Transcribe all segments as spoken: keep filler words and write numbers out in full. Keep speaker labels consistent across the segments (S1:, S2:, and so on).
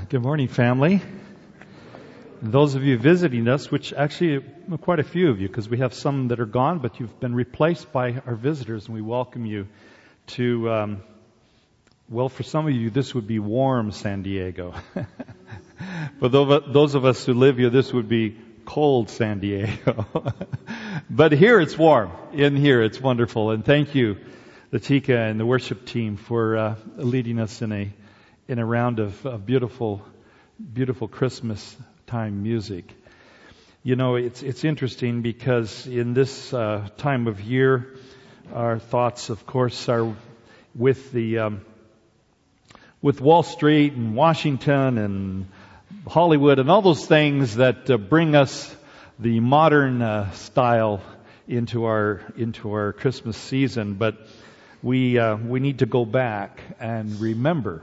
S1: Good morning, family. And those of you visiting us, which actually are quite a few of you, because we have some that are gone, but you've been replaced by our visitors, and we welcome you to, um, well, for some of you, this would be warm San Diego. For those of us who live here, this would be cold San Diego. But here it's warm. In here it's wonderful. And thank you, Latika and the worship team, for uh, leading us in a in a round of, of beautiful, beautiful Christmas time music. You know, it's it's interesting because in this uh, time of year, our thoughts, of course, are with the um, with Wall Street and Washington and Hollywood and all those things that uh, bring us the modern uh, style into our into our Christmas season. But we uh, we need to go back and remember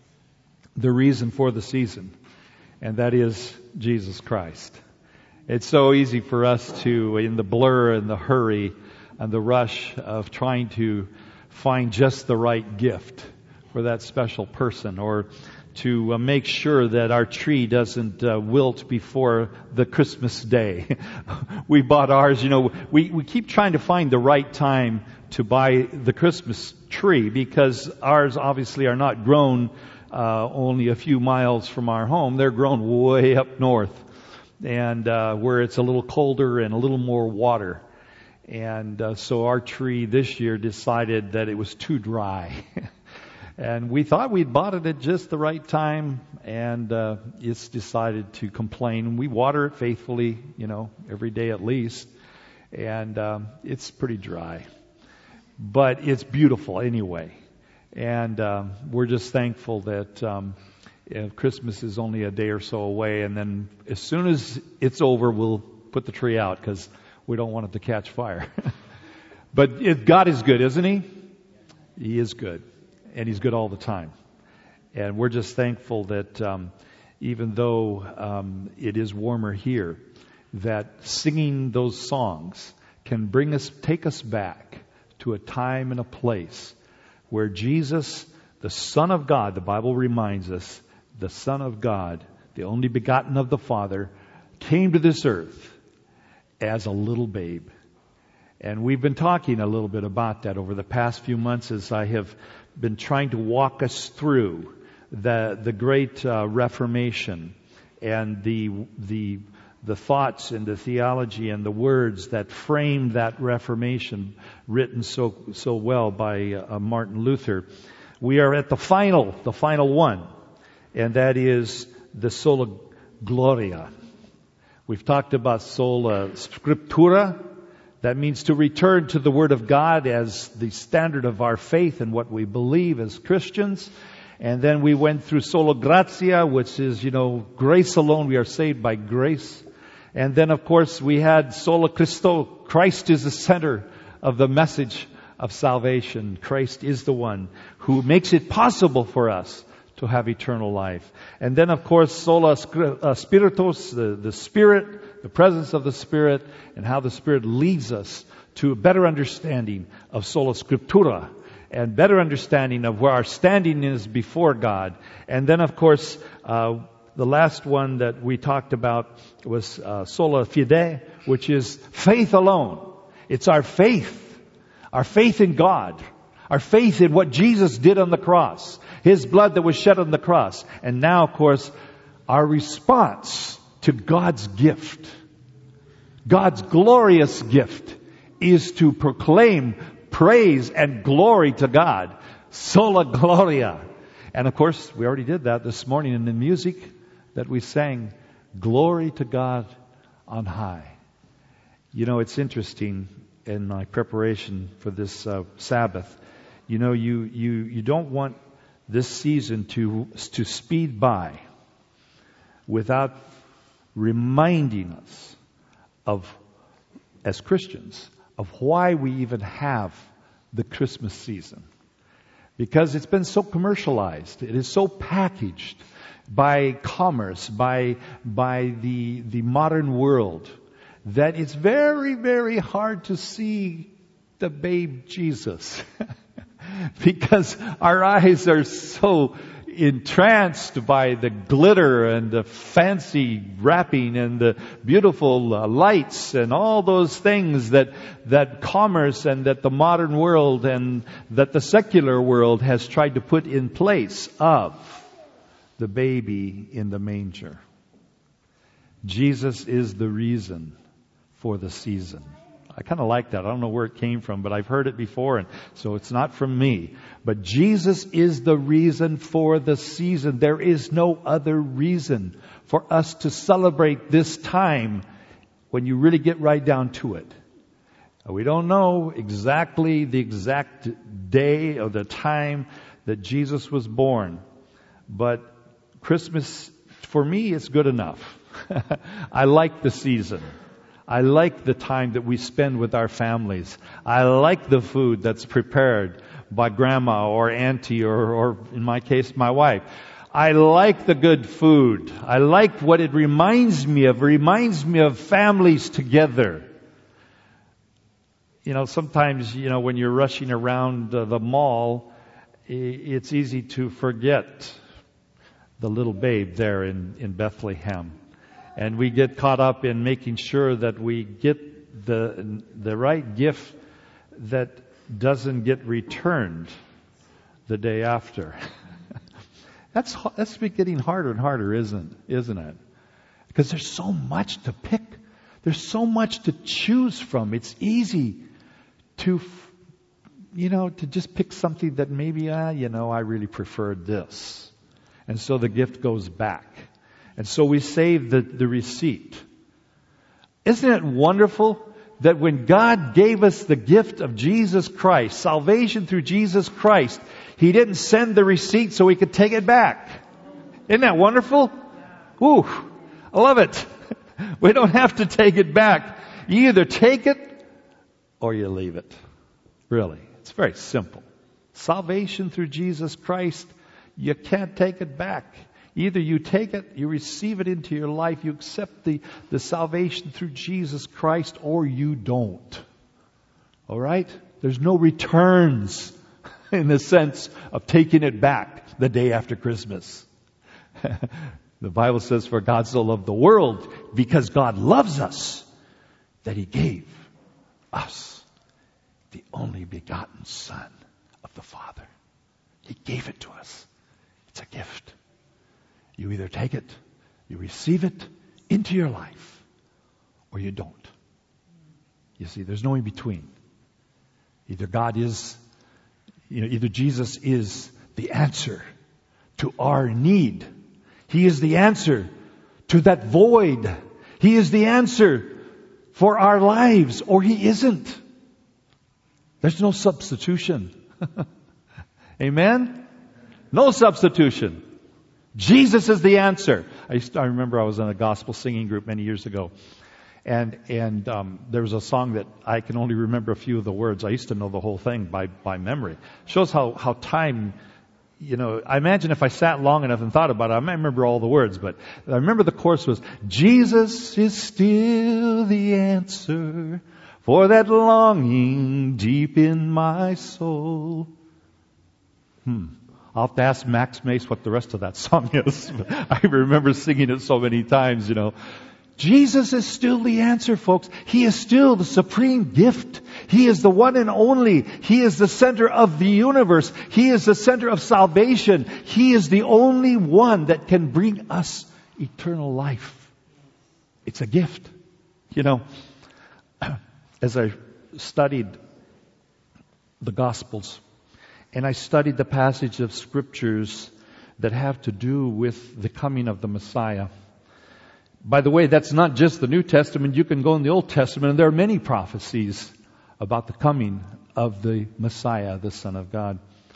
S1: the reason for the season, and that is Jesus Christ. It's so easy for us to, in the blur and the hurry and the rush of trying to find just the right gift for that special person, or to uh, make sure that our tree doesn't uh, wilt before the Christmas day. We bought ours, you know, we, we keep trying to find the right time to buy the Christmas tree, because ours obviously are not grown Uh, only a few miles from our home. They're grown way up north, and uh, where it's a little colder and a little more water. And uh, so our tree this year decided that it was too dry. And we thought we'd bought it at just the right time, and uh, it's decided to complain. We water it faithfully, you know, every day at least, and um, it's pretty dry. But it's beautiful anyway. And um, we're just thankful that um, Christmas is only a day or so away, and then as soon as it's over, we'll put the tree out because we don't want it to catch fire. But it, God is good, isn't He? He is good, and He's good all the time. And we're just thankful that um, even though um, it is warmer here, that singing those songs can bring us, take us back to a time and a place where Jesus, the Son of God, the Bible reminds us, the Son of God, the only begotten of the Father, came to this earth as a little babe. And we've been talking a little bit about that over the past few months as I have been trying to walk us through the the great uh, Reformation and the the the thoughts and the theology and the words that framed that Reformation, written so so well by uh, Martin Luther. We are at the final, the final one, and that is the Sola Gloria. We've talked about Sola Scriptura. That means to return to the Word of God as the standard of our faith and what we believe as Christians. And then we went through Sola Gratia, which is, you know, grace alone. We are saved by grace. And then, of course, we had Sola Christo. Christ is the center of the message of salvation. Christ is the one who makes it possible for us to have eternal life. And then, of course, Sola Spiritus, the, the Spirit, the presence of the Spirit, and how the Spirit leads us to a better understanding of Sola Scriptura, and better understanding of where our standing is before God. And then, of course, uh, the last one that we talked about was uh, Sola Fide, which is faith alone. It's our faith, our faith in God, our faith in what Jesus did on the cross, His blood that was shed on the cross. And now, of course, our response to God's gift, God's glorious gift, is to proclaim praise and glory to God. Sola Gloria. And of course, we already did that this morning in the music that we sang, glory to God on high. You know, it's interesting in my preparation for this uh, Sabbath. You know, you, you, you don't want this season to, to speed by without reminding us of, as Christians, of why we even have the Christmas season. Because it's been so commercialized. It is so packaged by commerce, by by the the modern world, that it's very, very hard to see the babe Jesus. Because our eyes are so entranced by the glitter and the fancy wrapping and the beautiful uh, lights and all those things that that commerce and that the modern world and that the secular world has tried to put in place of the baby in the manger. Jesus is the reason for the season. I kind of like that. I don't know where it came from, but I've heard it before, and so it's not from me. But Jesus is the reason for the season. There is no other reason for us to celebrate this time when you really get right down to it. We don't know exactly the exact day or the time that Jesus was born, but Christmas, for me, is good enough. I like the season. I like the time that we spend with our families. I like the food that's prepared by grandma or auntie or, or in my case, my wife. I like the good food. I like what it reminds me of. It reminds me of families together. You know, sometimes, you know, when you're rushing around uh, the mall, it's easy to forget the little babe there in, in Bethlehem. And we get caught up in making sure that we get the the right gift that doesn't get returned the day after. that's that's getting harder and harder, isn't isn't it? Because there's so much to pick. There's so much to choose from. It's easy to, you know, to just pick something that maybe, ah, you know, I really preferred this. And so the gift goes back. And so we save the, the receipt. Isn't it wonderful that when God gave us the gift of Jesus Christ, salvation through Jesus Christ, He didn't send the receipt so we could take it back? Isn't that wonderful? Ooh, I love it. We don't have to take it back. You either take it or you leave it. Really. It's very simple. Salvation through Jesus Christ, you can't take it back. Either you take it, you receive it into your life, you accept the, the salvation through Jesus Christ, or you don't. All right? There's no returns in the sense of taking it back the day after Christmas. The Bible says, for God so loved the world, because God loves us, that He gave us the only begotten Son of the Father. He gave it to us. It's a gift. You either take it, you receive it into your life, or you don't. You see, there's no in between. Either God is, you know, either Jesus is the answer to our need. He is the answer to that void. He is the answer for our lives, or He isn't. There's no substitution. Amen? No substitution. Jesus is the answer. I, used to, I remember I was in a gospel singing group many years ago. And and um, there was a song that I can only remember a few of the words. I used to know the whole thing by, by memory. Shows how, how time, you know, I imagine if I sat long enough and thought about it, I might remember all the words. But I remember the chorus was, Jesus is still the answer for that longing deep in my soul. Hmm. I'll have to ask Max Mace what the rest of that song is. I remember singing it so many times, you know. Jesus is still the answer, folks. He is still the supreme gift. He is the one and only. He is the center of the universe. He is the center of salvation. He is the only one that can bring us eternal life. It's a gift. You know, as I studied the Gospels, and I studied the passage of scriptures that have to do with the coming of the Messiah. By the way, that's not just the New Testament. You can go in the Old Testament, and there are many prophecies about the coming of the Messiah, the Son of God.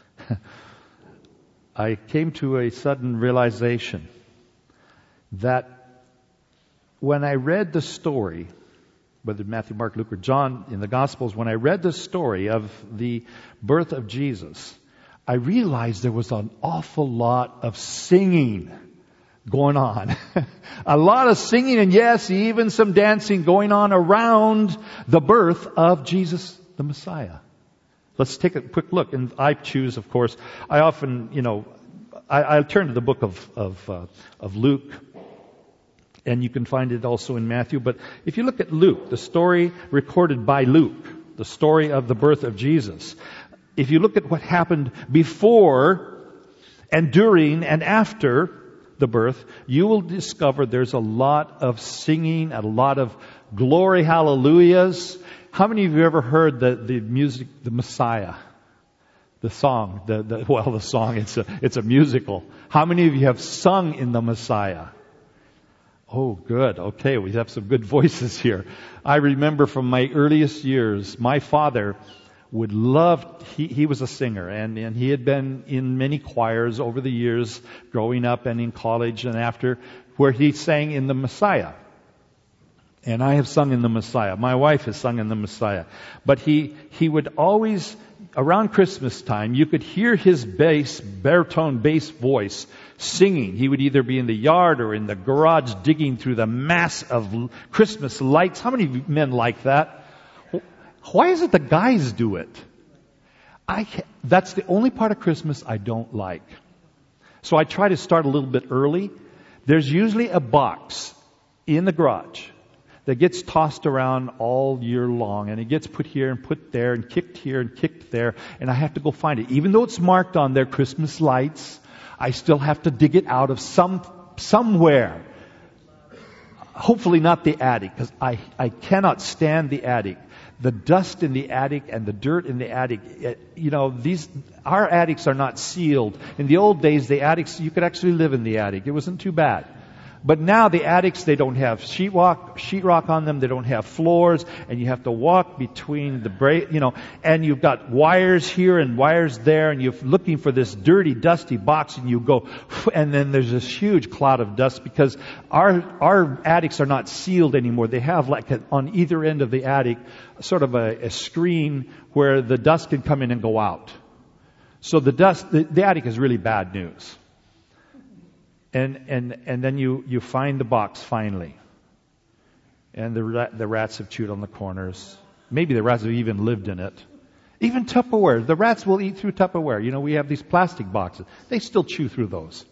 S1: I came to a sudden realization that when I read the story, whether Matthew, Mark, Luke, or John in the Gospels, when I read the story of the birth of Jesus, I realized there was an awful lot of singing going on. A lot of singing, and yes, even some dancing going on around the birth of Jesus the Messiah. Let's take a quick look. And I choose, of course, I often, you know, I, I'll turn to the book of of, uh, of Luke, and you can find it also in Matthew. But if you look at Luke, the story recorded by Luke, the story of the birth of Jesus, if you look at what happened before and during and after the birth, you will discover there's a lot of singing, a lot of glory hallelujahs. How many of you ever heard the, the music, the Messiah? The song, the, the well, the song, it's a, it's a musical. How many of you have sung in the Messiah? Oh, good. Okay, we have some good voices here. I remember from my earliest years, my father would love, he, he was a singer, and, and he had been in many choirs over the years, growing up and in college and after, where he sang in the Messiah. And I have sung in the Messiah. My wife has sung in the Messiah. But he, he would always, around Christmas time, you could hear his bass, baritone bass voice singing. He would either be in the yard or in the garage digging through the mass of Christmas lights. How many men like that? Why is it the guys do it? I, that's the only part of Christmas I don't like. So I try to start a little bit early. There's usually a box in the garage that gets tossed around all year long, and it gets put here and put there and kicked here and kicked there, and I have to go find it. Even though it's marked on there Christmas lights, I still have to dig it out of some somewhere. Hopefully not the attic, because I, I cannot stand the attic. The dust in the attic and the dirt in the attic, it, you know, these, our attics are not sealed. In the old days, the attics, you could actually live in the attic. It wasn't too bad. But now the attics, they don't have sheetrock, sheetrock on them. They don't have floors, and you have to walk between the bra- you know, and you've got wires here and wires there, and you're looking for this dirty, dusty box, and you go, and then there's this huge cloud of dust because our our attics are not sealed anymore. They have like a, on either end of the attic, sort of a, a screen where the dust can come in and go out. So the dust, the, the attic is really bad news. And and and then you, you find the box finally. And the rat, the rats have chewed on the corners. Maybe the rats have even lived in it. Even Tupperware. The rats will eat through Tupperware. You know, we have these plastic boxes. They still chew through those.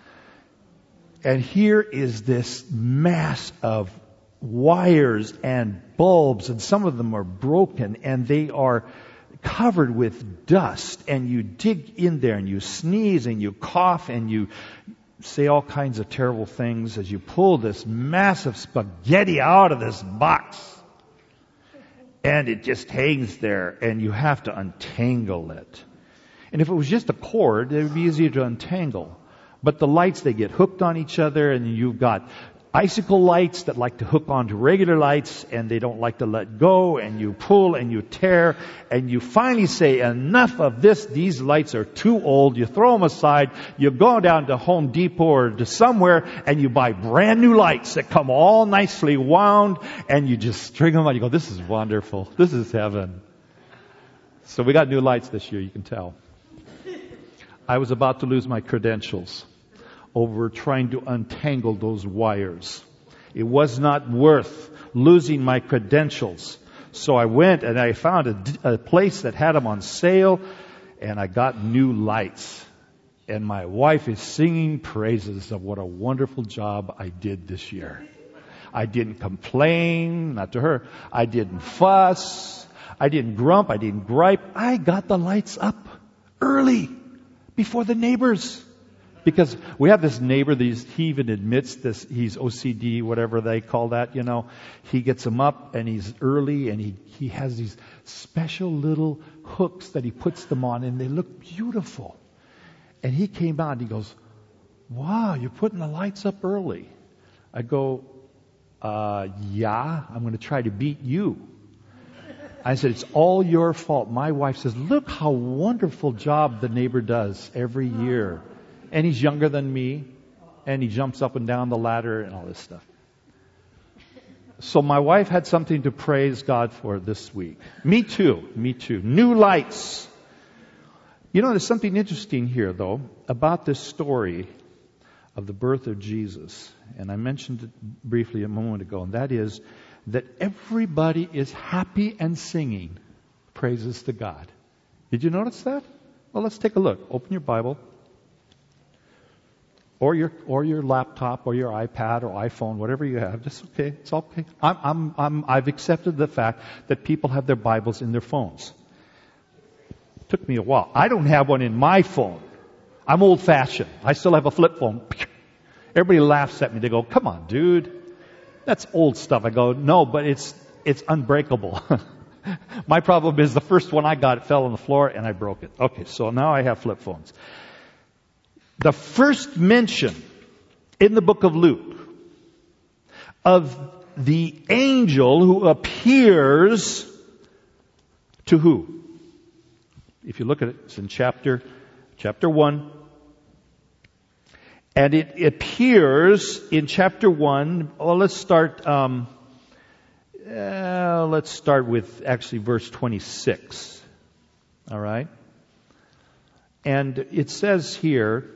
S1: And here is this mass of wires and bulbs, and some of them are broken, and they are covered with dust. And you dig in there, and you sneeze, and you cough, and you say all kinds of terrible things as you pull this massive spaghetti out of this box. And it just hangs there, and you have to untangle it. And if it was just a cord, it would be easier to untangle. But the lights, they get hooked on each other, and you've got icicle lights that like to hook onto regular lights, and they don't like to let go, and you pull and you tear, and you finally say, enough of this, these lights are too old. You throw them aside, you go down to Home Depot or to somewhere, and you buy brand new lights that come all nicely wound, and you just string them on. You go, this is wonderful. This is heaven. So we got new lights this year, you can tell. I was about to lose my credentials over trying to untangle those wires. It was not worth losing my credentials. So I went and I found a, a place that had them on sale, and I got new lights. And my wife is singing praises of what a wonderful job I did this year. I didn't complain, not to her. I didn't fuss. I didn't grump. I didn't gripe. I got the lights up early before the neighbors. Because we have this neighbor, these, he even admits this, he's O C D, whatever they call that, you know. He gets them up, and he's early, and he, he has these special little hooks that he puts them on, and they look beautiful. And he came out, and he goes, wow, you're putting the lights up early. I go, uh, yeah, I'm going to try to beat you. I said, it's all your fault. My wife says, look how wonderful job the neighbor does every year. And he's younger than me, and he jumps up and down the ladder and all this stuff. So my wife had something to praise God for this week. Me too, me too. New lights. You know, there's something interesting here, though, about this story of the birth of Jesus. And I mentioned it briefly a moment ago, and that is that everybody is happy and singing praises to God. Did you notice that? Well, let's take a look. Open your Bible Or your or your laptop or your iPad or iPhone, whatever you have, just okay. It's okay. I'm I'm I'm I've accepted the fact that people have their Bibles in their phones. It took me a while. I don't have one in my phone. I'm old fashioned. I still have a flip phone. Everybody laughs at me. They go, "Come on, dude. That's old stuff." I go, "No, but it's it's unbreakable." My problem is the first one I got, it fell on the floor and I broke it. Okay, so now I have flip phones. The first mention in the book of Luke of the angel who appears to who? If you look at it, it's in chapter, chapter one. And it appears in chapter one. Well, let's start, um, uh, let's start with actually verse twenty-six. All right? And it says here,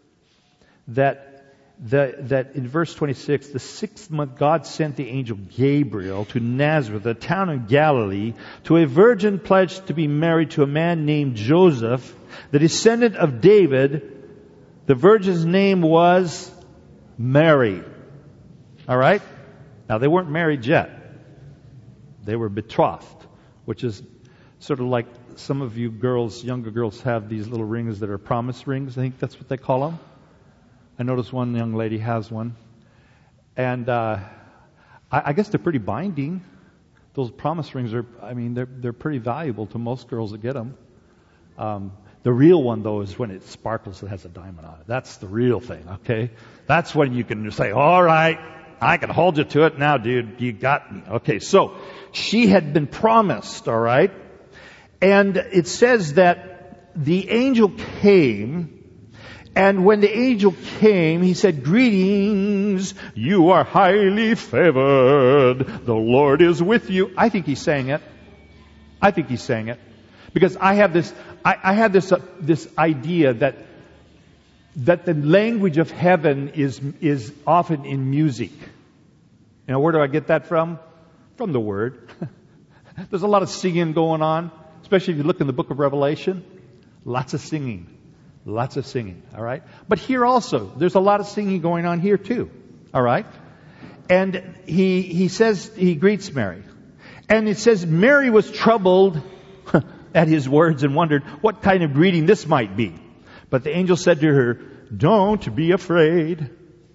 S1: that the, that in verse twenty-six, the sixth month God sent the angel Gabriel to Nazareth, a town in Galilee, to a virgin pledged to be married to a man named Joseph, the descendant of David. The virgin's name was Mary. All right? Now, they weren't married yet. They were betrothed, which is sort of like some of you girls, younger girls, have these little rings that are promise rings. I think that's what they call them. I noticed one young lady has one. And uh, I, I guess they're pretty binding. Those promise rings are, I mean, they're they're pretty valuable to most girls that get them. Um, the real one, though, is when it sparkles and has a diamond on it. That's the real thing, okay? That's when you can say, all right, I can hold you to it now, dude. You got me. Okay, so she had been promised, all right? And it says that the angel came. And when the angel came, he said, "Greetings, you are highly favored. The Lord is with you." I think he's saying it. I think he's saying it. Because I have this, I, I have this, uh, this idea that, that the language of heaven is, is often in music. You know, where do I get that from? From the Word. There's a lot of singing going on, especially if you look in the book of Revelation. Lots of singing. Lots of singing, all right? But here also, there's a lot of singing going on here too, all right? And he he says, he greets Mary. And it says, Mary was troubled at his words and wondered what kind of greeting this might be. But the angel said to her, "Don't be afraid.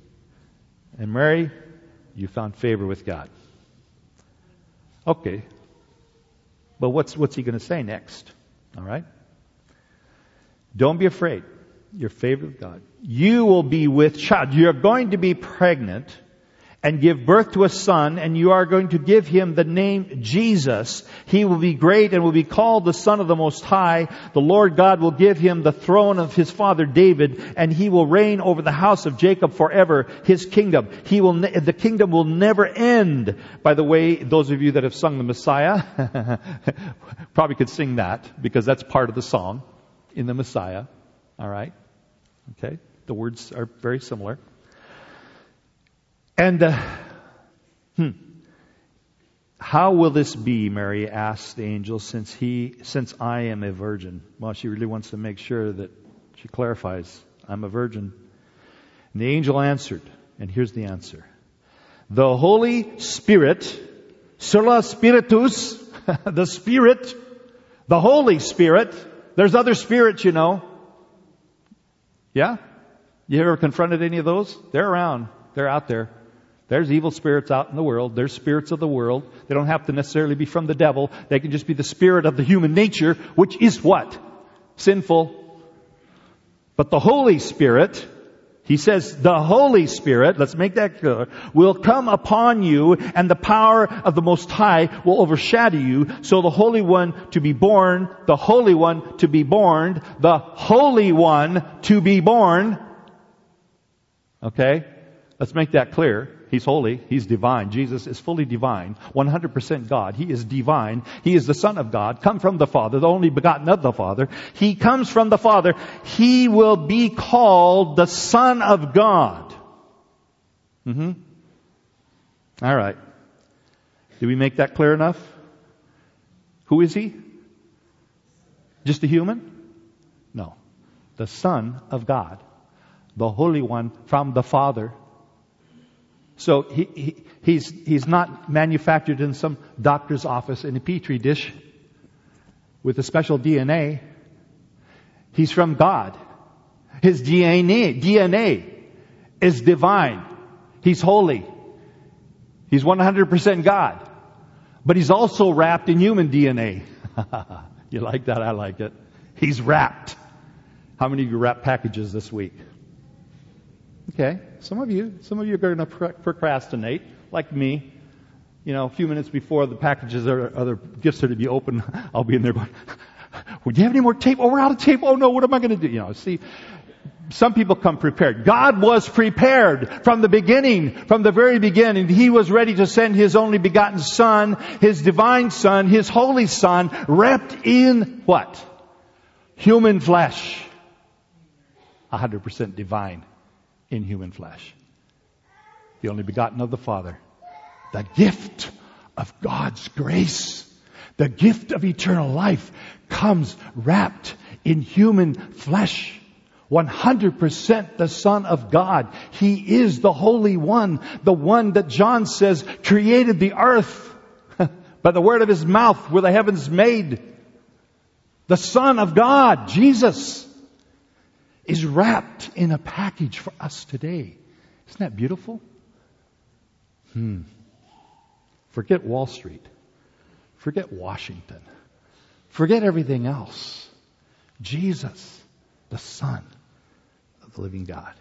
S1: And Mary, you found favor with God." Okay. But what's what's he going to say next? All right? Don't be afraid. You're favored with God. You will be with child. You're going to be pregnant and give birth to a son, and you are going to give him the name Jesus. He will be great and will be called the Son of the Most High. The Lord God will give him the throne of his father David, and he will reign over the house of Jacob forever, his kingdom. He will, ne- the kingdom will never end. By the way, those of you that have sung the Messiah probably could sing that, because that's part of the song. In the Messiah. All right? Okay? The words are very similar. And, uh, hmm. How will this be, Mary asked the angel, since he, since I am a virgin? Well, she really wants to make sure that she clarifies, I'm a virgin. And the angel answered, and here's the answer. The Holy Spirit, Sola Spiritus, the Spirit, the Holy Spirit. There's other spirits, you know. Yeah? You ever confronted any of those? They're around. They're out there. There's evil spirits out in the world. There's spirits of the world. They don't have to necessarily be from the devil. They can just be the spirit of the human nature, which is what? Sinful. But the Holy Spirit, he says, the Holy Spirit, let's make that clear, will come upon you, and the power of the Most High will overshadow you. So the Holy One to be born, the Holy One to be born, the Holy One to be born. Okay? Let's make that clear. He's holy. He's divine. Jesus is fully divine. one hundred percent God. He is divine. He is the Son of God, come from the Father, the only begotten of the Father. He comes from the Father. He will be called the Son of God. Mm-hmm. All right. Did we make that clear enough? Who is he? Just a human? No. The Son of God. the Holy One from the Father. So he, he, he's, he's not manufactured in some doctor's office in a petri dish with a special D N A. He's from God. His D N A, D N A is divine. He's holy. He's one hundred percent God. But he's also wrapped in human D N A. You like that? I like it. He's wrapped. How many of you wrap packages this week? Okay. Some of you. Some of you are going to procrastinate, like me. You know, a few minutes before the packages or other gifts are to be opened, I'll be in there going, would you have any more tape? Oh, we're out of tape. Oh no, what am I going to do? You know, see, some people come prepared. God was prepared from the beginning, from the very beginning. He was ready to send His only begotten Son, His divine Son, His holy Son, wrapped in what? Human flesh. one hundred percent divine in human flesh. The only begotten of the Father. The gift of God's grace. The gift of eternal life comes wrapped in human flesh. one hundred percent the Son of God. He is the Holy One. The one that John says created the earth. By the word of His mouth were the heavens made. The Son of God, Jesus, is wrapped in a package for us today. Isn't that beautiful? Hmm. Forget Wall Street. Forget Washington. Forget everything else. Jesus, the Son of the living God.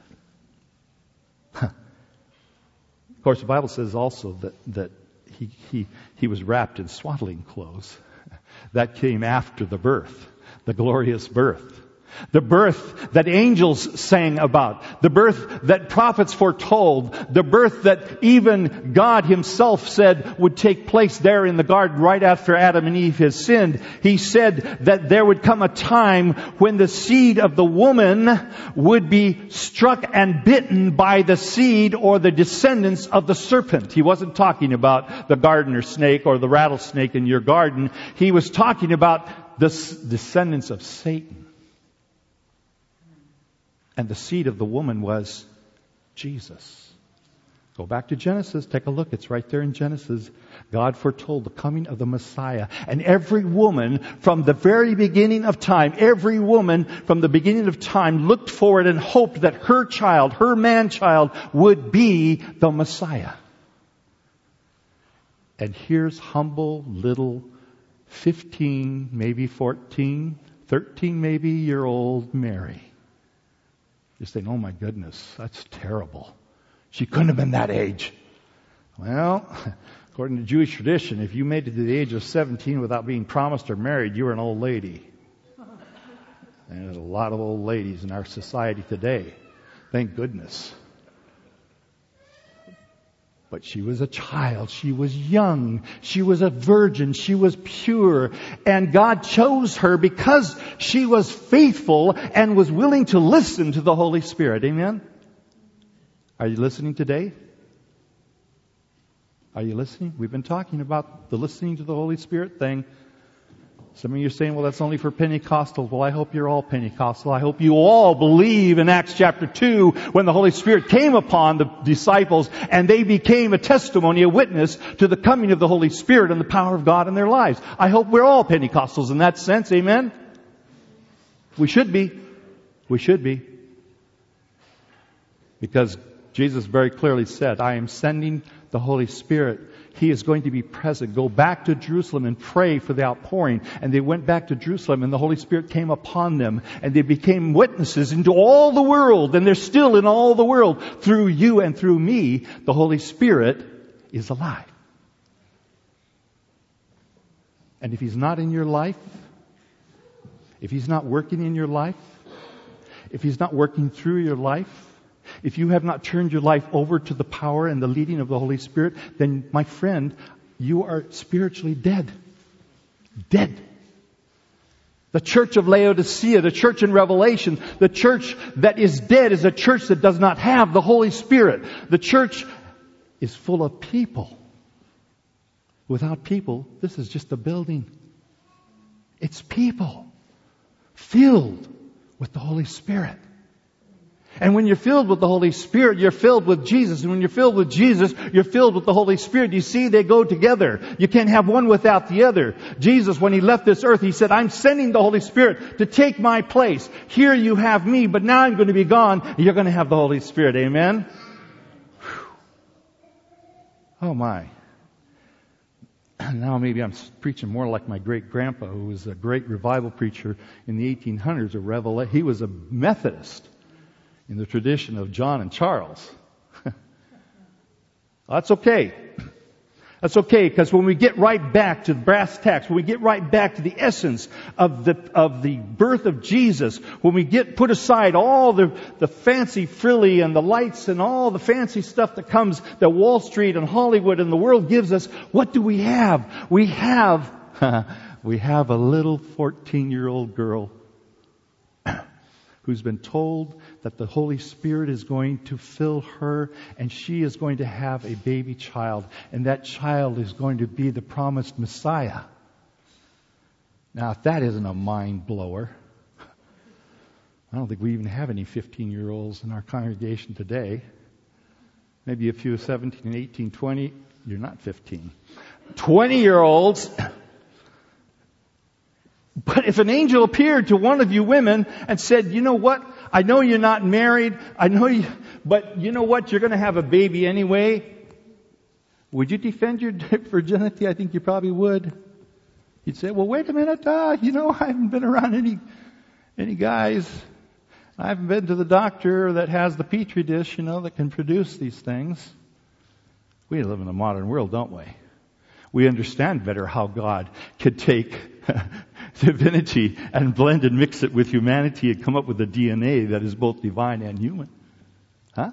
S1: Of course, the Bible says also that, that he, he, he was wrapped in swaddling clothes. That came after the birth, the glorious birth. The birth that angels sang about. The birth that prophets foretold. The birth that even God Himself said would take place there in the garden right after Adam and Eve had sinned. He said that there would come a time when the seed of the woman would be struck and bitten by the seed or the descendants of the serpent. He wasn't talking about the gardener snake or the rattlesnake in your garden. He was talking about the descendants of Satan. And the seed of the woman was Jesus. Go back to Genesis. Take a look. It's right there in Genesis. God foretold the coming of the Messiah. And every woman from the very beginning of time, every woman from the beginning of time looked forward and hoped that her child, her man-child, would be the Messiah. And here's humble little fifteen, maybe fourteen, thirteen maybe year old Mary. You're saying, oh my goodness, that's terrible. She couldn't have been that age. Well, according to Jewish tradition, if you made it to the age of seventeen without being promised or married, you were an old lady. And there's a lot of old ladies in our society today. Thank goodness. But she was a child. She was young. She was a virgin. She was pure. And God chose her because she was faithful and was willing to listen to the Holy Spirit. Amen? Are you listening today? Are you listening? We've been talking about the listening to the Holy Spirit thing. Some of you are saying, well, that's only for Pentecostals. Well, I hope you're all Pentecostal. I hope you all believe in Acts chapter two when the Holy Spirit came upon the disciples and they became a testimony, a witness to the coming of the Holy Spirit and the power of God in their lives. I hope we're all Pentecostals in that sense. Amen? We should be. We should be. Because Jesus very clearly said, I am sending the Holy Spirit. He is going to be present. Go back to Jerusalem and pray for the outpouring. And they went back to Jerusalem and the Holy Spirit came upon them. And they became witnesses into all the world. And they're still in all the world. Through you and through me, the Holy Spirit is alive. And if He's not in your life, if He's not working in your life, if He's not working through your life, if you have not turned your life over to the power and the leading of the Holy Spirit, then, my friend, you are spiritually dead. Dead. The church of Laodicea, the church in Revelation, the church that is dead is a church that does not have the Holy Spirit. The church is full of people. Without people, this is just a building. It's people filled with the Holy Spirit.
S2: And when you're filled with the Holy Spirit, you're filled with Jesus. And when you're filled with Jesus, you're filled with the Holy Spirit. You see, they go together. You can't have one without the other. Jesus, when He left this earth, He said, I'm sending the Holy Spirit to take my place. Here you have me, but now I'm going to be gone. You're going to have the Holy Spirit. Amen? Whew. Oh my. Now maybe I'm preaching more like my great-grandpa, who was a great revival preacher in the eighteen hundreds. A Revela- he was a Methodist in the tradition of John and Charles. That's okay. That's okay, because when we get right back to the brass tacks, when we get right back to the essence of the of the birth of Jesus, when we get put aside all the, the fancy frilly and the lights and all the fancy stuff that comes that Wall Street and Hollywood and the world gives us, what do we have? We have we have a little fourteen-year-old girl who's been told that the Holy Spirit is going to fill her and she is going to have a baby child, and that child is going to be the promised Messiah. Now, if that isn't a mind blower, I don't think we even have any fifteen-year-olds in our congregation today. Maybe a few seventeen, eighteen, twenty. You're not fifteen. twenty-year-olds. But if an angel appeared to one of you women and said, you know what? I know you're not married. I know you, but you know what? You're going to have a baby anyway. Would you defend your virginity? I think you probably would. You'd say, well, wait a minute. Uh, you know, I haven't been around any, any guys. I haven't been to the doctor that has the petri dish, you know, that can produce these things. We live in a modern world, don't we? We understand better how God could take divinity and blend and mix it with humanity and come up with a D N A that is both divine and human. Huh?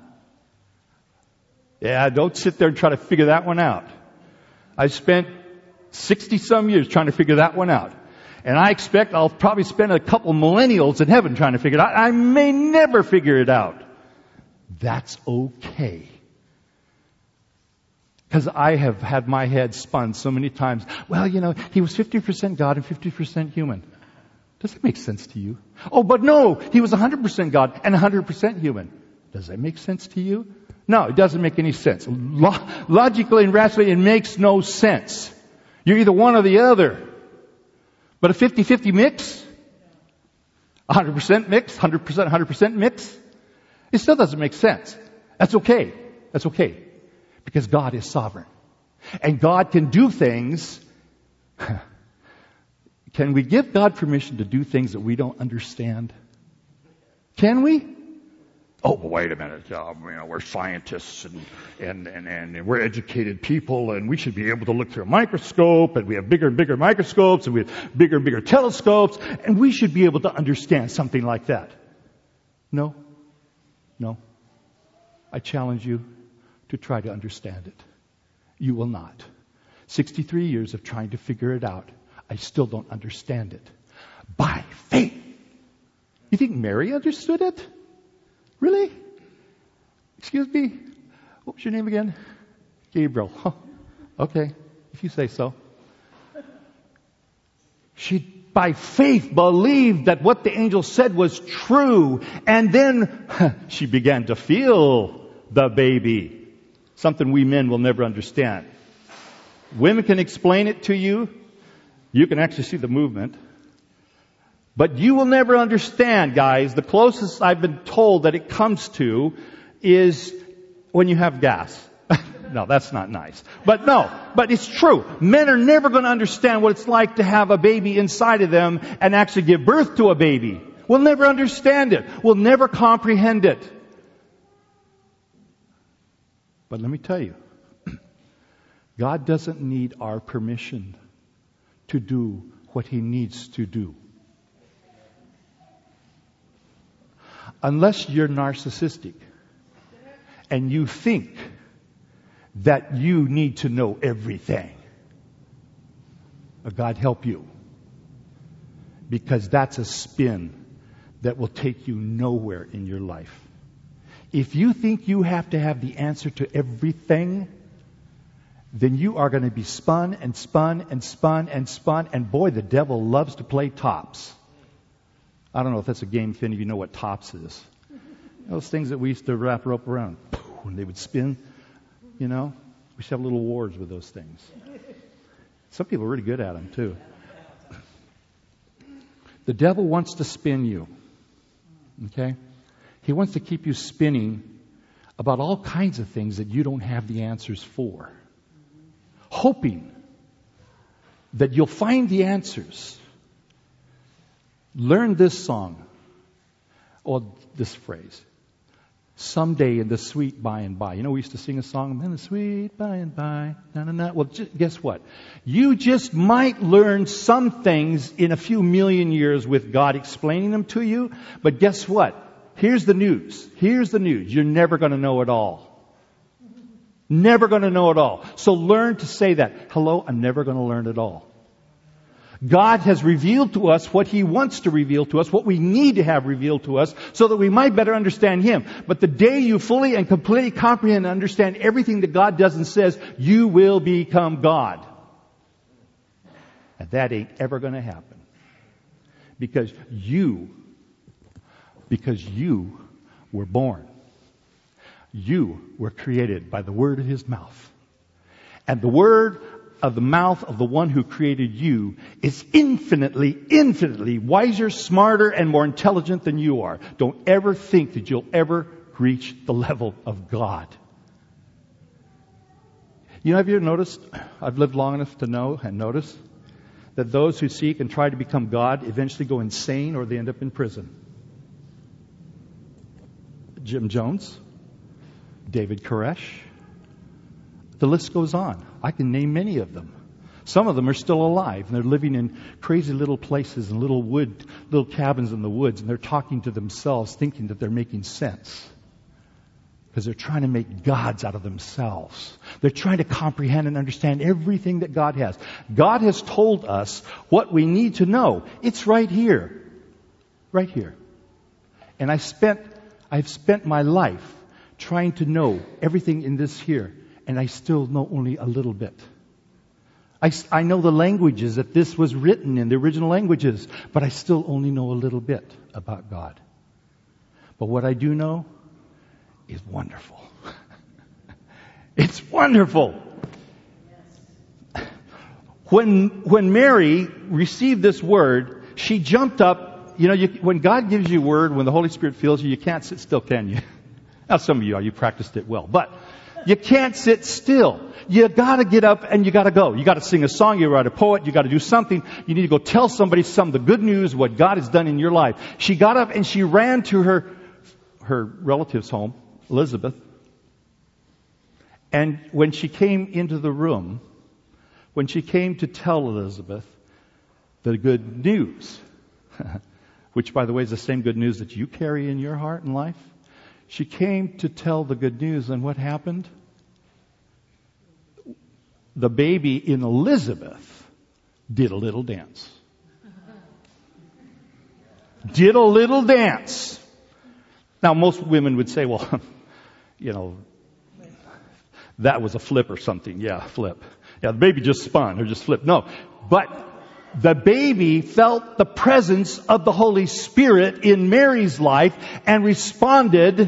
S2: Yeah, don't sit there and try to figure that one out. I spent sixty some years trying to figure that one out. And I expect I'll probably spend a couple millennials in heaven trying to figure it out. I may never figure it out. That's okay. Because I have had my head spun so many times. Well, you know, He was fifty percent God and fifty percent human. Does that make sense to you? Oh, but no, He was one hundred percent God and one hundred percent human. Does that make sense to you? No, it doesn't make any sense. Lo- logically and rationally, it makes no sense. You're either one or the other. But a fifty-fifty mix? one hundred percent mix? one hundred percent, one hundred percent mix? It still doesn't make sense. That's okay. That's okay. Because God is sovereign. And God can do things. Can we give God permission to do things that we don't understand? Can we? Oh, but wait a minute. Uh, you know, we're scientists and, and, and, and we're educated people, and we should be able to look through a microscope, and we have bigger and bigger microscopes, and we have bigger and bigger telescopes, and we should be able to understand something like that. No. No. I challenge you to try to understand it. You will not. sixty-three years of trying to figure it out. I still don't understand it. By faith. You think Mary understood it? Really? Excuse me? What was your name again? Gabriel. Huh. Okay, if you say so. She, by faith, believed that what the angel said was true. And then huh, she began to feel the baby. Something we men will never understand. Women can explain it to you. You can actually see the movement. But you will never understand, guys. The closest I've been told that it comes to is when you have gas. No, that's not nice. But no, but it's true. Men are never going to understand what it's like to have a baby inside of them and actually give birth to a baby. We'll never understand it. We'll never comprehend it. But let me tell you, God doesn't need our permission to do what He needs to do. Unless you're narcissistic and you think that you need to know everything. But God help you. Because that's a spin that will take you nowhere in your life. If you think you have to have the answer to everything, then you are going to be spun and spun and spun and spun. And boy, the devil loves to play tops. I don't know if that's a game, if any of you know what tops is. Those things that we used to wrap rope around, and they would spin, you know. We used to have little wars with those things. Some people are really good at them, too. The devil wants to spin you. Okay? He wants to keep you spinning about all kinds of things that you don't have the answers for. Hoping that you'll find the answers. Learn this song. Or this phrase. Someday in the sweet by and by. You know, we used to sing a song, in the sweet by and by. Na, na, na. Well, just, guess what? You just might learn some things in a few million years with God explaining them to you. But guess what? Here's the news. Here's the news. You're never going to know it all. Never going to know it all. So learn to say that. Hello, I'm never going to learn it all. God has revealed to us what He wants to reveal to us, what we need to have revealed to us, so that we might better understand Him. But the day you fully and completely comprehend and understand everything that God does and says, you will become God. And that ain't ever going to happen. Because you, because you were born. You were created by the word of His mouth. And the word of the mouth of the one who created you is infinitely, infinitely wiser, smarter, and more intelligent than you are. Don't ever think that you'll ever reach the level of God. You know, have you ever noticed, I've lived long enough to know and notice that those who seek and try to become God eventually go insane or they end up in prison. Jim Jones, David Koresh, the list goes on. I can name many of them. Some of them are still alive, and they're living in crazy little places and little wood, little cabins in the woods, and they're talking to themselves, thinking that they're making sense. Because they're trying to make gods out of themselves. They're trying to comprehend and understand everything that God has. God has told us what we need to know. It's right here. Right here. And I spent, I've spent my life trying to know everything in this here. And I still know only a little bit. I, I know the languages that this was written in, the original languages, but I still only know a little bit about God. But what I do know is wonderful. It's wonderful. When, when Mary received this word, she jumped up. You know, you, when God gives you word, when the Holy Spirit fills you, you can't sit still, can you? Now, some of you are. You practiced it well. But you can't sit still. You gotta get up and you gotta go. You gotta sing a song, you write a poet, you gotta do something. You need to go tell somebody some of the good news, what God has done in your life. She got up and she ran to her, her relative's home, Elizabeth. And when she came into the room, when she came to tell Elizabeth the good news, which by the way is the same good news that you carry in your heart and life, she came to tell the good news, and what happened? The baby in Elizabeth did a little dance. Did a little dance. Now, most women would say, well, you know, that was a flip or something. Yeah, flip. Yeah, the baby just spun or just flipped. No. But the baby felt the presence of the Holy Spirit in Mary's life and responded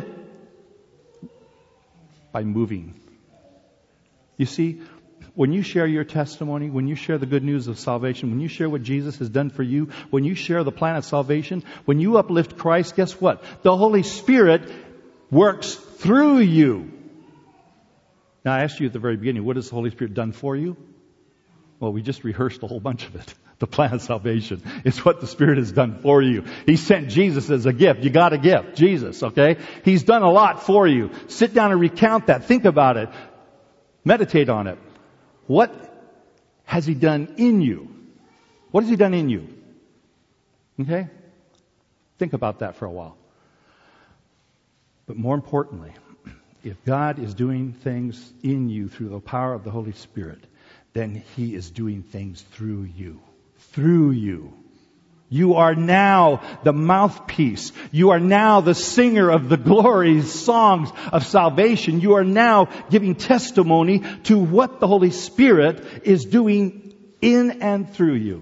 S2: by moving. You see, when you share your testimony, when you share the good news of salvation, when you share what Jesus has done for you, when you share the plan of salvation, when you uplift Christ, guess what? The Holy Spirit works through you. Now, I asked you at the very beginning, what has the Holy Spirit done for you? Well, we just rehearsed a whole bunch of it. The plan of salvation. It's what the Spirit has done for you. He sent Jesus as a gift. You got a gift. Jesus, okay? He's done a lot for you. Sit down and recount that. Think about it. Meditate on it. What has He done in you? What has He done in you? Okay? Think about that for a while. But more importantly, if God is doing things in you through the power of the Holy Spirit, then He is doing things through you. Through you. You are now the mouthpiece. You are now the singer of the glories, songs of salvation. You are now giving testimony to what the Holy Spirit is doing in and through you.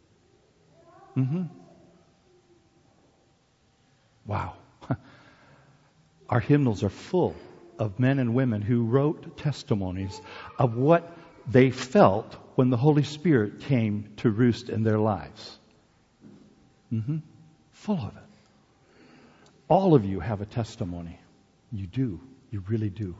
S2: Mm-hmm. Wow. Our hymnals are full of men and women who wrote testimonies of what they felt when the Holy Spirit came to roost in their lives. Mm-hmm. Full of it. All of you have a testimony. You do. You really do.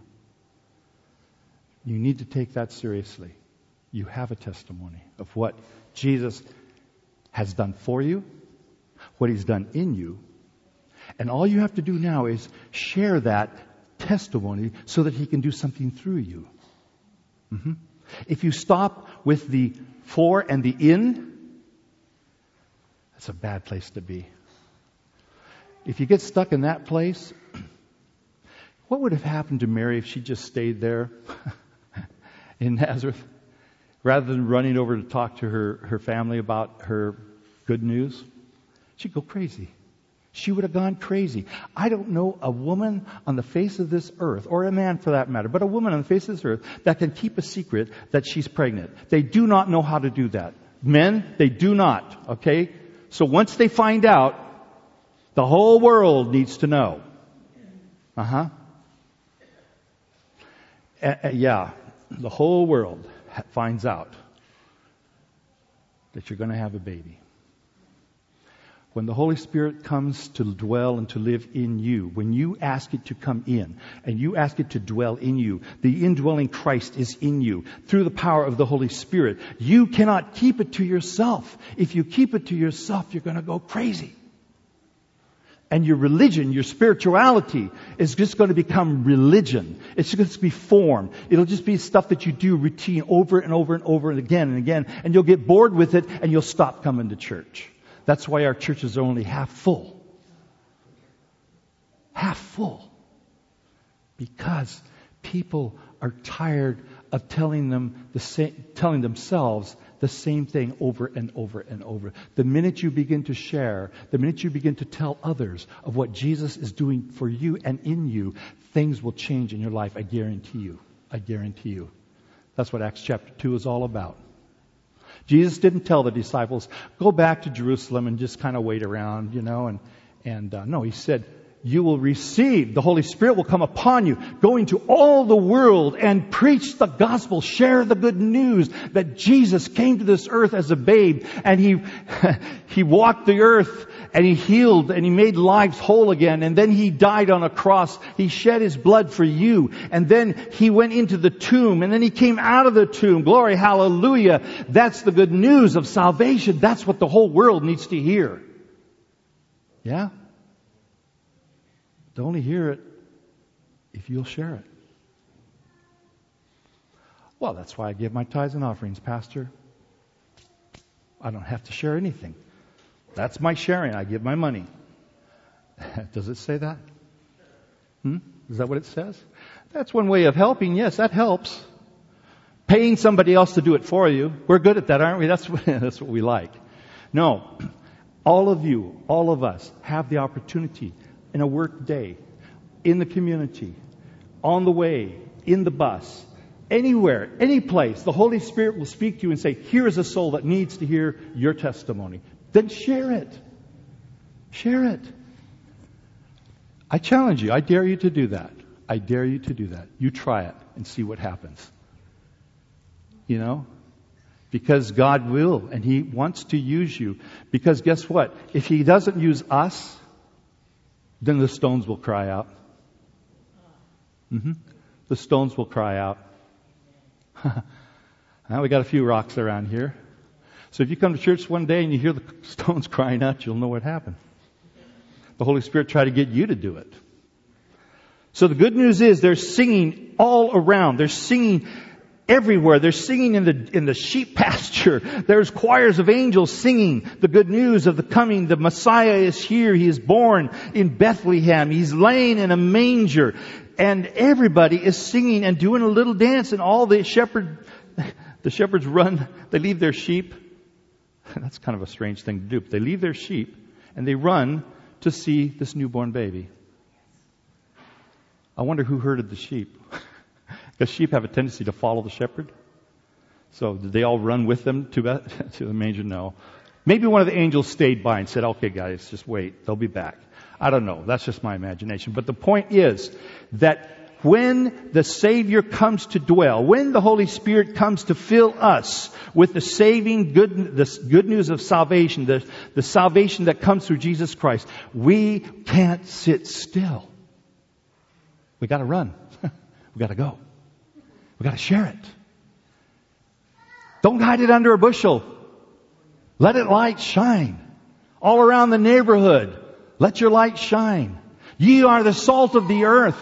S2: You need to take that seriously. You have a testimony of what Jesus has done for you, what He's done in you. And all you have to do now is share that testimony so that He can do something through you. Mm-hmm. If you stop with the for and the in, that's a bad place to be. If you get stuck in that place, what would have happened to Mary if she just stayed there in Nazareth rather than running over to talk to her, her family about her good news? She'd go crazy. She would have gone crazy. I don't know a woman on the face of this earth, or a man for that matter, but a woman on the face of this earth that can keep a secret that she's pregnant. They do not know how to do that. Men, they do not. Okay? So once they find out, the whole world needs to know. Uh-huh. Uh, uh, yeah. The whole world finds out that you're going to have a baby. When the Holy Spirit comes to dwell and to live in you, when you ask it to come in and you ask it to dwell in you, the indwelling Christ is in you through the power of the Holy Spirit. You cannot keep it to yourself. If you keep it to yourself, you're going to go crazy. And your religion, your spirituality is just going to become religion. It's just going to be form. It'll just be stuff that you do routine over and over and over and again and again. And you'll get bored with it and you'll stop coming to church. That's why our churches are only half full. Half full. Because people are tired of telling them the same, telling themselves the same thing over and over and over. The minute you begin to share, the minute you begin to tell others of what Jesus is doing for you and in you, things will change in your life. I guarantee you. I guarantee you. That's what Acts chapter two is all about. Jesus didn't tell the disciples, go back to Jerusalem and just kind of wait around, you know, and, and uh, no, He said, you will receive, the Holy Spirit will come upon you, go into all the world and preach the gospel, share the good news that Jesus came to this earth as a babe and He, He walked the earth and He healed and He made lives whole again, and then He died on a cross. He shed His blood for you, and then He went into the tomb, and then He came out of the tomb. Glory, hallelujah. That's the good news of salvation. That's what the whole world needs to hear. Yeah? They'll only hear it if you'll share it. Well, that's why I give my tithes and offerings, Pastor. I don't have to share anything. That's my sharing. I give my money. Does it say that? Hmm? Is that what it says? That's one way of helping. Yes, that helps. Paying somebody else to do it for you. We're good at that, aren't we? That's what, that's what we like. No. All of you, all of us have the opportunity in a work day, in the community, on the way, in the bus, anywhere, any place, the Holy Spirit will speak to you and say, here is a soul that needs to hear your testimony. Then share it. Share it. I challenge you. I dare you to do that. I dare you to do that. You try it and see what happens. You know? Because God will, and He wants to use you. Because guess what? If He doesn't use us, then the stones will cry out. Mm-hmm. The stones will cry out. Now we got a few rocks around here. So if you come to church one day and you hear the stones crying out, you'll know what happened. The Holy Spirit tried to get you to do it. So the good news is they're singing all around. They're singing everywhere. They're singing in the in the sheep pasture. There's choirs of angels singing the good news of the coming. The Messiah is here. He is born in Bethlehem. He's laying in a manger. And everybody is singing and doing a little dance. And all the shepherd, the shepherds run. They leave their sheep. That's kind of a strange thing to do. But they leave their sheep and they run to see this newborn baby. I wonder who herded the sheep. Because sheep have a tendency to follow the shepherd. So did they all run with them to, to the manger? No. Maybe one of the angels stayed by and said, okay guys, just wait. They'll be back. I don't know. That's just my imagination. But the point is that when the Savior comes to dwell, when the Holy Spirit comes to fill us with the saving good, the good news of salvation, the, the salvation that comes through Jesus Christ, we can't sit still. We got to run. We got to go. We got to share it. Don't hide it under a bushel. Let it light shine all around the neighborhood. Let your light shine. Ye are the salt of the earth.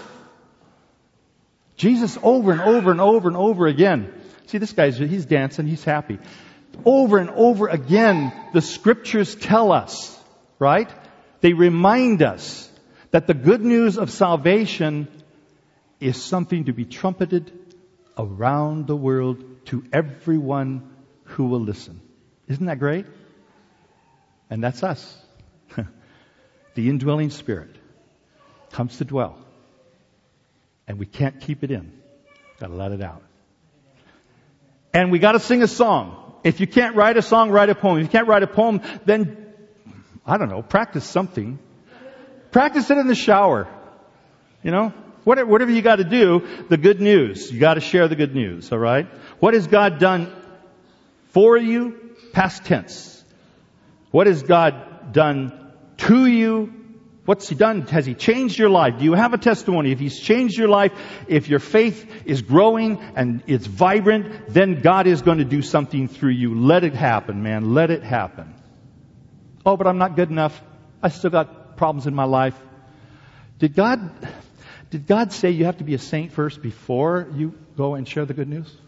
S2: Jesus over and over and over and over again. See, this guy's, he's dancing, he's happy. Over and over again, the scriptures tell us, right? They remind us that the good news of salvation is something to be trumpeted around the world to everyone who will listen. Isn't that great? And that's us. The indwelling Spirit comes to dwell. And we can't keep it in. Got to let it out. And we got to sing a song. If you can't write a song, write a poem. If you can't write a poem, then, I don't know, practice something. Practice it in the shower. You know, whatever, whatever you got to do, the good news. You got to share the good news, all right? What has God done for you? Past tense. What has God done to you? What's He done? Has He changed your life? Do you have a testimony? If He's changed your life, if your faith is growing and it's vibrant, then God is going to do something through you. Let it happen, man. Let it happen. Oh, but I'm not good enough. I still got problems in my life. Did God, did God say you have to be a saint first before you go and share the good news?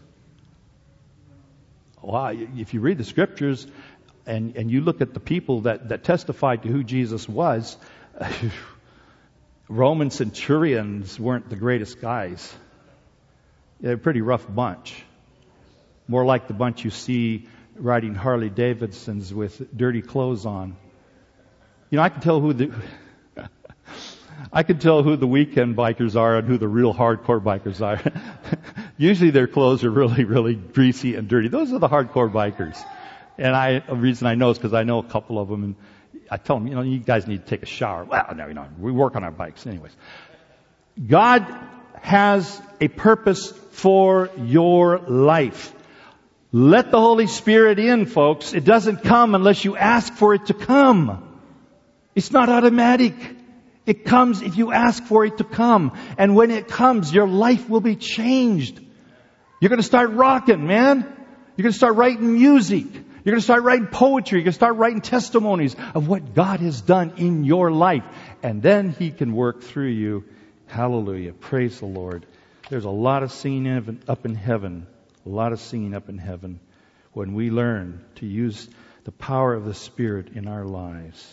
S2: Well, if you read the scriptures and, and you look at the people that, that testified to who Jesus was, Roman centurions weren't the greatest guys. They're a pretty rough bunch. More like the bunch you see riding Harley Davidsons with dirty clothes on. You know, I can tell who the I can tell who the weekend bikers are and who the real hardcore bikers are. Usually their clothes are really, really greasy and dirty. Those are the hardcore bikers. And I, the reason I know is because I know a couple of them, and I tell them, you know, you guys need to take a shower. Well, no, you know, we work on our bikes anyways. God has a purpose for your life. Let the Holy Spirit in, folks. It doesn't come unless you ask for it to come. It's not automatic. It comes if you ask for it to come. And when it comes, your life will be changed. You're going to start rocking, man. You're going to start writing music. You're going to start writing poetry. You're going to start writing testimonies of what God has done in your life. And then He can work through you. Hallelujah. Praise the Lord. There's a lot of singing up in heaven. A lot of singing up in heaven when we learn to use the power of the Spirit in our lives.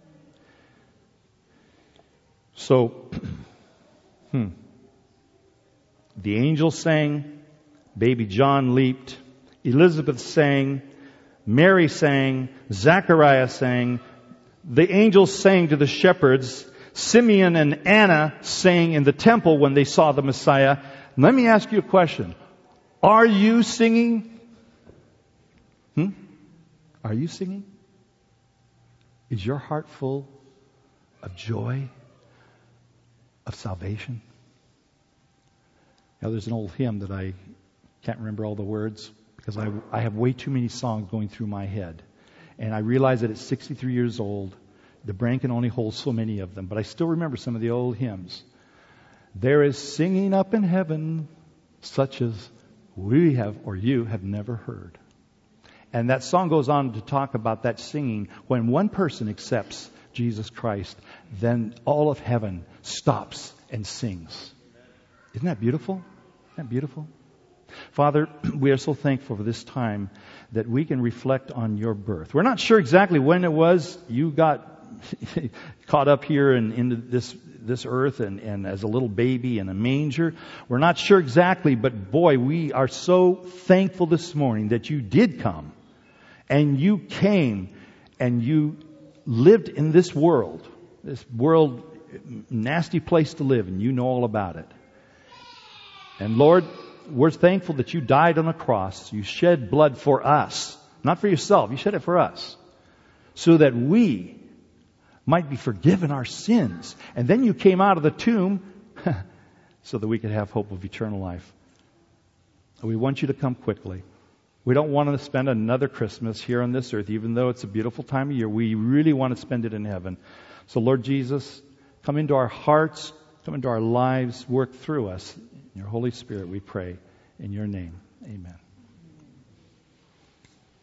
S2: So, hmm. The angels sang. Baby John leaped. Elizabeth sang. Mary sang, Zachariah sang, the angels sang to the shepherds, Simeon and Anna sang in the temple when they saw the Messiah. Let me ask you a question. Are you singing? Hmm? Are you singing? Is your heart full of joy, of salvation? Now there's an old hymn that I can't remember all the words, because I, I have way too many songs going through my head. And I realize that at sixty-three years old, the brain can only hold so many of them. But I still remember some of the old hymns. There is singing up in heaven, such as we have, or you have never heard. And that song goes on to talk about that singing. When one person accepts Jesus Christ, then all of heaven stops and sings. Isn't that beautiful? Isn't that beautiful? Father, we are so thankful for this time that we can reflect on your birth. We're not sure exactly when it was you got caught up here and into this this earth and, and as a little baby in a manger. We're not sure exactly, but boy, we are so thankful this morning that you did come and you came and you lived in this world, this world, nasty place to live, and you know all about it. And Lord, we're thankful that you died on the cross. You shed blood for us. Not for yourself. You shed it for us. So that we might be forgiven our sins. And then you came out of the tomb so that we could have hope of eternal life. We want you to come quickly. We don't want to spend another Christmas here on this earth, even though it's a beautiful time of year. We really want to spend it in heaven. So Lord Jesus, come into our hearts, come into our lives, work through us. In your Holy Spirit we pray. In your name, amen.